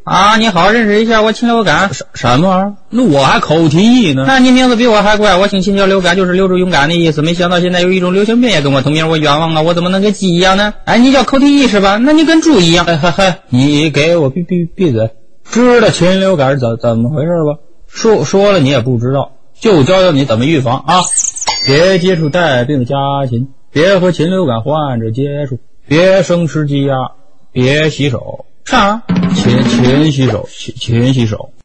啊，你好，认识一下，我禽流感。 什么玩意儿？那我还口蹄疫呢。 那你名字比我还怪，我姓秦叫流感，就是留住勇敢的意思。没想到现在有一种流行病也跟我同名，我冤枉啊！我怎么能跟鸡一样呢？哎，你叫口蹄疫是吧？那你跟猪一样。 你给我闭嘴！知道禽流感是怎么回事吧？说了你也不知道，就教教你怎么预防啊！别接触带病的家禽，别和禽流感患者接触，别生吃鸡鸭，别洗手。 啥？ 勤洗手。